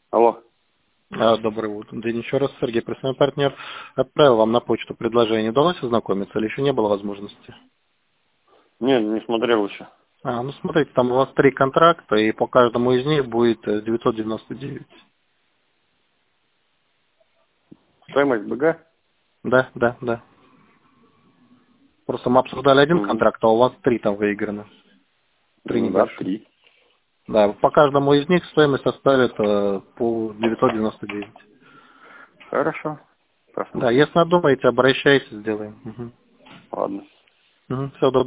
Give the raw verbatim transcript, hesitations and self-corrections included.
Алло. А, Добрый утро. День еще раз, Сергей, представляю партнер. Отправил вам на почту предложение. Удалось ознакомиться или еще не было возможности? Не, не смотрел еще. А, ну смотрите, там у вас три контракта, и по каждому из них будет э, девятьсот девяносто девять. Стоимость БГ? Да, да, да. Просто мы обсуждали один Угу. контракт, а у вас три там выиграно. Три Ну да, небольших. три. Да, по каждому из них стоимость составит э, по девятьсот девяносто девять. Хорошо. Да, Посмотрим. если надумаете, обращайтесь, сделаем. Угу. Ладно. Угу. Все,